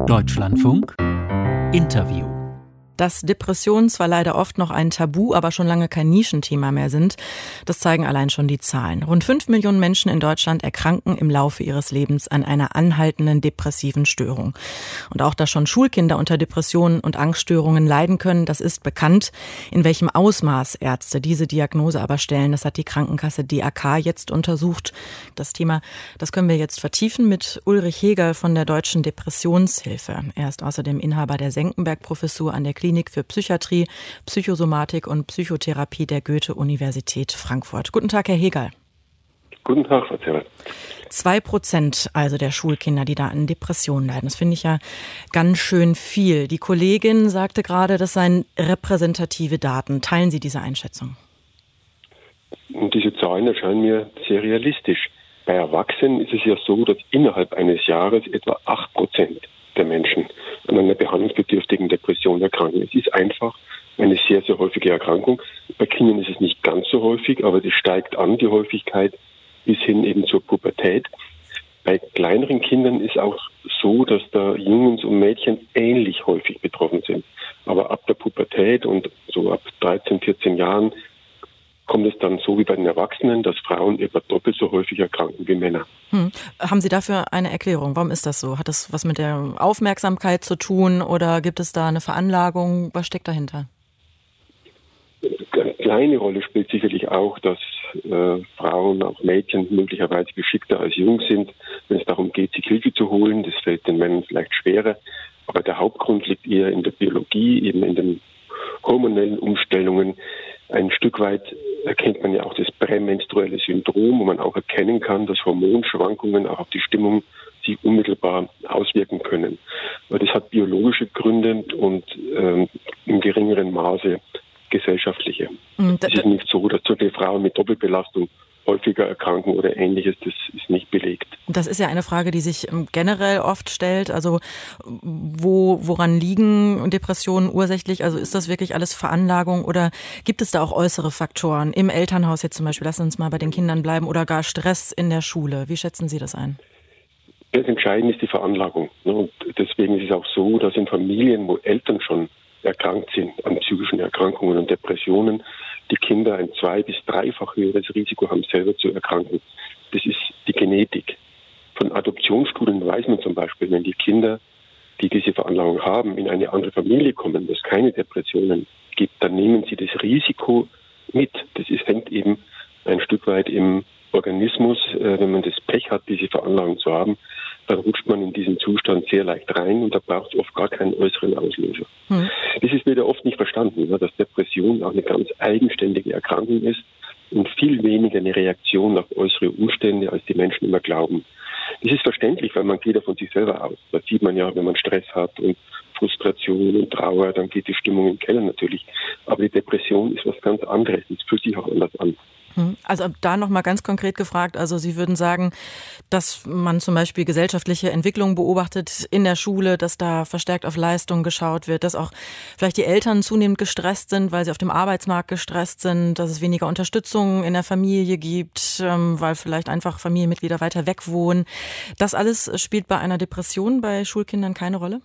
Deutschlandfunk Interview. Dass Depressionen zwar leider oft noch ein Tabu, aber schon lange kein Nischenthema mehr sind, das zeigen allein schon die Zahlen. Rund 5 Millionen Menschen in Deutschland erkranken im Laufe ihres Lebens an einer anhaltenden depressiven Störung. Und auch, dass schon Schulkinder unter Depressionen und Angststörungen leiden können, das ist bekannt. In welchem Ausmaß Ärzte diese Diagnose aber stellen, das hat die Krankenkasse DAK jetzt untersucht. Das Thema, das können wir jetzt vertiefen mit Ulrich Hegerl von der Deutschen Depressionshilfe. Er ist außerdem Inhaber der Senckenberg-Professur an der Klinik für Psychiatrie, Psychosomatik und Psychotherapie der Goethe-Universität Frankfurt. Guten Tag, Herr Hegerl. Guten Tag, Frau Zerr. 2% also der Schulkinder, die da an Depressionen leiden. Das finde ich ja ganz schön viel. Die Kollegin sagte gerade, das seien repräsentative Daten. Teilen Sie diese Einschätzung? Und diese Zahlen erscheinen mir sehr realistisch. Bei Erwachsenen ist es ja so, dass innerhalb eines Jahres etwa 8% der Menschen an einer behandlungsbedürftigen Depression erkranken. Es ist einfach eine sehr, sehr häufige Erkrankung. Bei Kindern ist es nicht ganz so häufig, aber es steigt an, die Häufigkeit, bis hin eben zur Pubertät. Bei kleineren Kindern ist auch so, dass da Jungs und Mädchen ähnlich häufig betroffen sind. Aber ab der Pubertät und so ab 13, 14 Jahren kommt es dann so wie bei den Erwachsenen, dass Frauen etwa doppelt so häufig erkranken wie Männer. Haben Sie dafür eine Erklärung? Warum ist das so? Hat das was mit der Aufmerksamkeit zu tun oder gibt es da eine Veranlagung? Was steckt dahinter? Eine kleine Rolle spielt sicherlich auch, dass Frauen, auch Mädchen, möglicherweise geschickter als Jungs sind, wenn es darum geht, sich Hilfe zu holen. Das fällt den Männern vielleicht schwerer. Aber der Hauptgrund liegt eher in der Biologie, eben in den hormonellen Umstellungen. Ein Stück weit erkennt man ja auch das prämenstruelle Syndrom, wo man auch erkennen kann, dass Hormonschwankungen auch auf die Stimmung sich unmittelbar auswirken können. Aber das hat biologische Gründe und im geringeren Maße gesellschaftliche. Es ist nicht so, dass solche Frauen mit Doppelbelastung häufiger erkranken oder Ähnliches, das ist nicht belegt. Das ist ja eine Frage, die sich generell oft stellt. Also woran liegen Depressionen ursächlich? Also ist das wirklich alles Veranlagung oder gibt es da auch äußere Faktoren? Im Elternhaus jetzt zum Beispiel, lassen Sie uns mal bei den Kindern bleiben, oder gar Stress in der Schule. Wie schätzen Sie das ein? Das Entscheidende ist die Veranlagung. Und deswegen ist es auch so, dass in Familien, wo Eltern schon erkrankt sind an psychischen Erkrankungen und Depressionen, die Kinder ein 2- bis 3-fach höheres Risiko haben, selber zu erkranken. Das ist die Genetik. Von Adoptionsstudien weiß man zum Beispiel, wenn die Kinder, die diese Veranlagung haben, in eine andere Familie kommen, wo es keine Depressionen gibt, dann nehmen sie das Risiko mit. Hängt eben ein Stück weit im Organismus. Wenn man das Pech hat, diese Veranlagung zu haben, dann rutscht man in diesen Zustand sehr leicht rein und da braucht es oft gar keinen äußeren Auslöser. Das ist wieder oft nicht verstanden, dass Depression auch eine ganz eigenständige Erkrankung ist und viel weniger eine Reaktion auf äußere Umstände, als die Menschen immer glauben. Das ist verständlich, weil man geht ja von sich selber aus. Das sieht man ja, wenn man Stress hat und Frustration und Trauer, dann geht die Stimmung im Keller natürlich. Aber die Depression ist was ganz anderes, es fühlt sich auch anders an. Also da nochmal ganz konkret gefragt, also Sie würden sagen, dass man zum Beispiel gesellschaftliche Entwicklungen beobachtet in der Schule, dass da verstärkt auf Leistung geschaut wird, dass auch vielleicht die Eltern zunehmend gestresst sind, weil sie auf dem Arbeitsmarkt gestresst sind, dass es weniger Unterstützung in der Familie gibt, weil vielleicht einfach Familienmitglieder weiter weg wohnen. Das alles spielt bei einer Depression bei Schulkindern keine Rolle?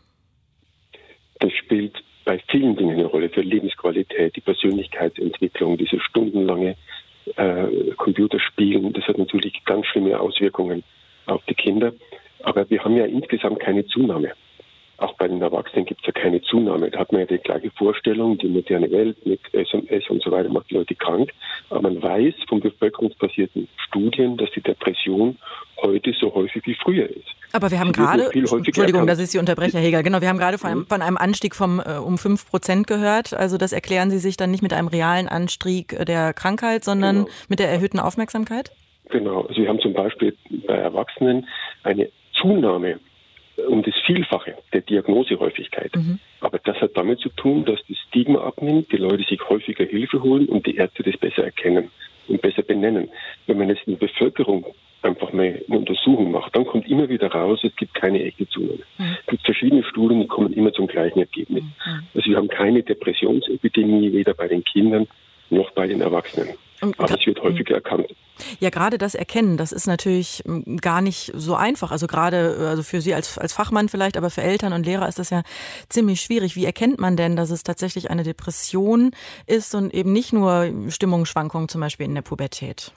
Das spielt bei vielen Dingen eine Rolle, für Lebensqualität, die Persönlichkeitsentwicklung, diese stundenlange Computerspielen, das hat natürlich ganz schlimme Auswirkungen auf die Kinder. Aber wir haben ja insgesamt keine Zunahme. Auch bei den Erwachsenen gibt es ja keine Zunahme. Da hat man ja die gleiche Vorstellung, die moderne Welt mit SMS und so weiter macht die Leute krank. Aber man weiß von bevölkerungsbasierten Studien, dass die Depression heute so häufig wie früher ist. Aber wir haben gerade, Entschuldigung, dass ich Sie unterbreche, Herr Hegerl, genau, wir haben gerade von einem Anstieg um 5% gehört. Also das erklären Sie sich dann nicht mit einem realen Anstieg der Krankheit, sondern mit der erhöhten Aufmerksamkeit? Genau, also wir haben zum Beispiel bei Erwachsenen eine Zunahme um das Vielfache der Diagnosehäufigkeit. Aber das hat damit zu tun, dass das Stigma abnimmt, die Leute sich häufiger Hilfe holen und die Ärzte das besser erkennen und besser benennen. Wenn man jetzt in der Bevölkerung einfach mal eine Untersuchung macht, dann kommt immer wieder raus, es gibt keine echte Zunahme. Es gibt verschiedene Studien, die kommen immer zum gleichen Ergebnis. Also wir haben keine Depressionsepidemie, weder bei den Kindern noch bei den Erwachsenen. Aber es wird häufiger erkannt. Ja, gerade das Erkennen, das ist natürlich gar nicht so einfach. Also gerade für Sie als Fachmann vielleicht, aber für Eltern und Lehrer ist das ja ziemlich schwierig. Wie erkennt man denn, dass es tatsächlich eine Depression ist und eben nicht nur Stimmungsschwankungen zum Beispiel in der Pubertät?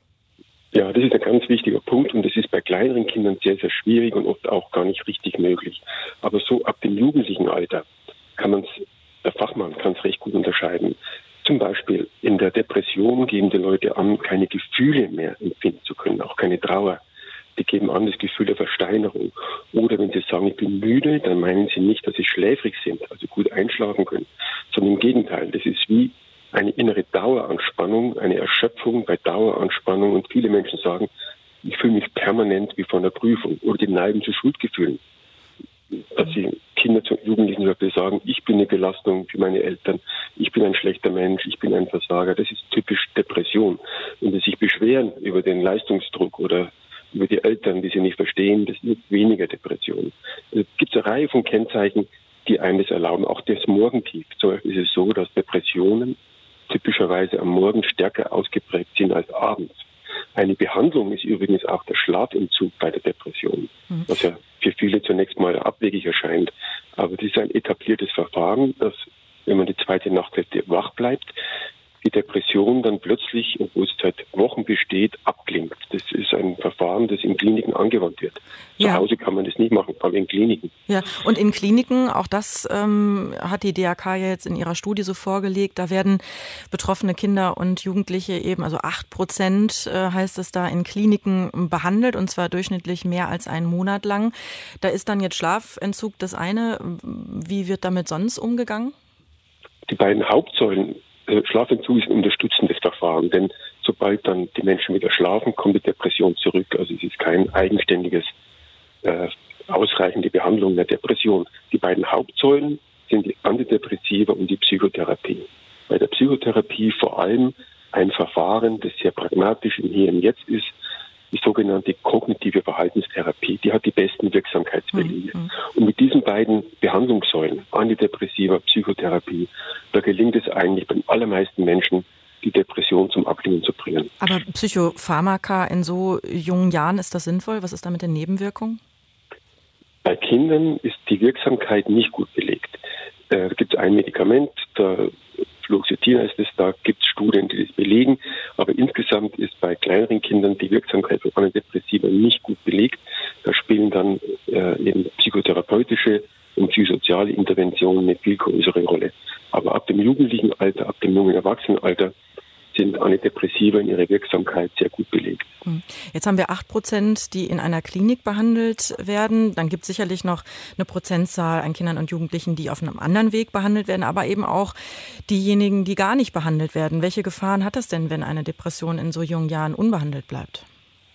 Ja, das ist ein ganz wichtiger Punkt und das ist bei kleineren Kindern sehr, sehr schwierig und oft auch gar nicht richtig möglich. Aber so ab dem jugendlichen Alter der Fachmann kann es recht gut unterscheiden. Zum Beispiel in der Depression geben die Leute an, keine Gefühle mehr empfinden zu können, auch keine Trauer. Die geben an das Gefühl der Versteinerung. Oder wenn sie sagen, ich bin müde, dann meinen sie nicht, dass sie schläfrig sind, also gut einschlafen können, sondern im Gegenteil. Das ist wie eine innere Daueranspannung, eine Erschöpfung bei Daueranspannung. Und viele Menschen sagen, ich fühle mich permanent wie vor einer Prüfung. Oder die neigen zu Schuldgefühlen. Dass die Kinder zu Jugendlichen sagen, ich bin eine Belastung für meine Eltern, ich bin ein schlechter Mensch, ich bin ein Versager. Das ist typisch Depression. Und dass sich beschweren über den Leistungsdruck oder über die Eltern, die sie nicht verstehen, das ist weniger Depression. Es gibt eine Reihe von Kennzeichen, die einem das erlauben. Auch das Morgentief. Zum Beispiel ist es so, dass Depressionen typischerweise am Morgen stärker ausgeprägt sind als abends. Eine Behandlung ist übrigens auch der Schlafentzug bei der Depression, was ja für viele zunächst mal abwegig erscheint. Aber das ist ein etabliertes Verfahren, dass, wenn man die zweite Nachthälfte wach bleibt, die Depression dann plötzlich, obwohl es seit Wochen besteht, abklingt. Das ist ein Verfahren, das in Kliniken angewandt wird. Zu Hause kann man das nicht machen, aber in Kliniken. Ja, und in Kliniken, auch das hat die DAK ja jetzt in ihrer Studie so vorgelegt, da werden betroffene Kinder und Jugendliche eben, also 8% heißt es da, in Kliniken behandelt, und zwar durchschnittlich mehr als einen Monat lang. Da ist dann jetzt Schlafentzug das eine. Wie wird damit sonst umgegangen? Die beiden Hauptsäulen Schlafentzug ist ein unterstützendes Verfahren, denn sobald dann die Menschen wieder schlafen, kommt die Depression zurück. Also es ist kein eigenständiges, ausreichende Behandlung der Depression. Die beiden Hauptsäulen sind die Antidepressiva und die Psychotherapie. Bei der Psychotherapie vor allem ein Verfahren, das sehr pragmatisch im Hier und Jetzt ist, die sogenannte kognitive Verhaltenstherapie. Die hat die besten Wirksamkeitsbelege. Und mit diesen beiden Behandlungssäulen, Antidepressiva, Psychotherapie, da gelingt es eigentlich bei den allermeisten Menschen, die Depression zum Abklingen zu bringen. Aber Psychopharmaka in so jungen Jahren, ist das sinnvoll? Was ist da mit den Nebenwirkungen? Bei Kindern ist die Wirksamkeit nicht gut belegt. Da gibt es ein Medikament, Fluoxetin heißt es, da gibt es Studien, die das belegen, aber insgesamt ist bei kleineren Kindern die Wirksamkeit von Antidepressiva nicht gut belegt. Da spielen dann eben psychotherapeutische und psychosoziale Interventionen eine viel größere Rolle. Aber ab dem jugendlichen Alter, ab dem jungen Erwachsenenalter sind Antidepressiva in ihrer Wirksamkeit sehr gut belegt. Jetzt haben wir 8%, die in einer Klinik behandelt werden. Dann gibt es sicherlich noch eine Prozentzahl an Kindern und Jugendlichen, die auf einem anderen Weg behandelt werden, aber eben auch diejenigen, die gar nicht behandelt werden. Welche Gefahren hat das denn, wenn eine Depression in so jungen Jahren unbehandelt bleibt?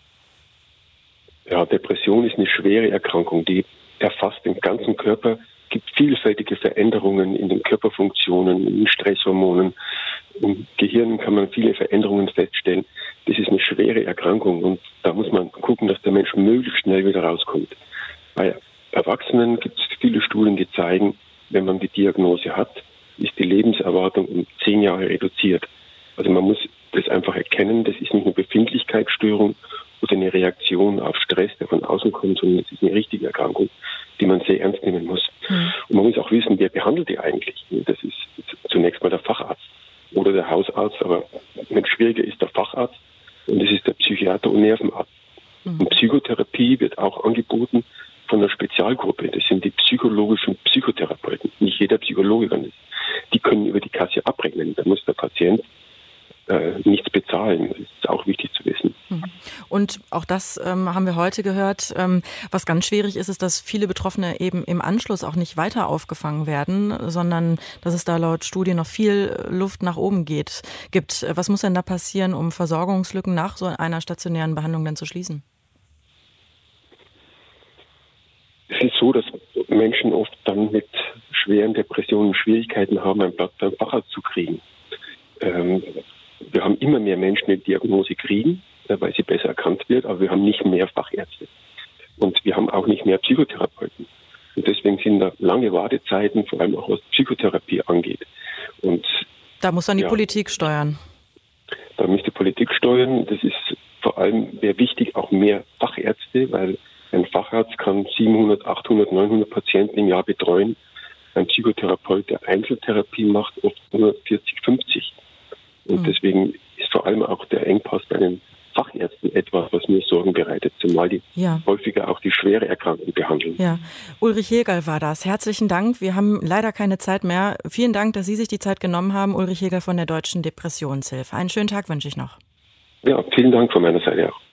Ja, Depression ist eine schwere Erkrankung, die erfasst den ganzen Körper, gibt vielfältige Veränderungen in den Körperfunktionen, in den Stresshormonen. Im Gehirn kann man viele Veränderungen feststellen. Das ist eine schwere Erkrankung und da muss man gucken, dass der Mensch möglichst schnell wieder rauskommt. Bei Erwachsenen gibt es viele Studien, die zeigen, wenn man die Diagnose hat, ist die Lebenserwartung um 10 Jahre reduziert. Also man muss das einfach erkennen, das ist nicht eine Befindlichkeitsstörung oder eine Reaktion auf Stress, der von außen kommt, sondern es ist eine richtige Erkrankung, die man sehr ernst nehmen muss. Und man muss auch wissen, wer behandelt die eigentlich. Das ist zunächst mal der Facharzt oder der Hausarzt, aber wenn schwieriger ist der Facharzt und das ist der Psychiater und Nervenarzt. Und Psychotherapie wird auch angeboten von einer Spezialgruppe. Das sind die psychologischen Psychotherapeuten. Nicht jeder Psychologe kann das. Die können über die Kasse abrechnen. Da muss der Patient nichts bezahlen. Das ist auch wichtig zu wissen. Und auch das haben wir heute gehört. Was ganz schwierig ist, ist, dass viele Betroffene eben im Anschluss auch nicht weiter aufgefangen werden, sondern dass es da laut Studien noch viel Luft nach oben gibt. Was muss denn da passieren, um Versorgungslücken nach so einer stationären Behandlung dann zu schließen? Es ist so, dass Menschen oft dann mit schweren Depressionen Schwierigkeiten haben, einen Platz beim Facharzt zu kriegen. Wir haben immer mehr Menschen, die Diagnose kriegen, weil sie besser erkannt wird, aber wir haben nicht mehr Fachärzte. Und wir haben auch nicht mehr Psychotherapeuten. Und deswegen sind da lange Wartezeiten, vor allem auch was Psychotherapie angeht. Und da muss dann die Politik steuern. Da müsste beisteuern. Das ist vor allem sehr wichtig, auch mehr Fachärzte, weil ein Facharzt kann 700, 800, 900 Patienten im Jahr betreuen. Ein Psychotherapeut, der Einzeltherapie macht, oft nur 40, 50. Und deswegen ist vor allem auch der Engpass bei den Fachärzten etwas, was mir Sorgen bereitet, zumal die häufiger auch die schwere Erkrankung behandeln. Ja, Ulrich Hegerl war das. Herzlichen Dank. Wir haben leider keine Zeit mehr. Vielen Dank, dass Sie sich die Zeit genommen haben. Ulrich Hegerl von der Deutschen Depressionshilfe. Einen schönen Tag wünsche ich noch. Ja, vielen Dank von meiner Seite auch.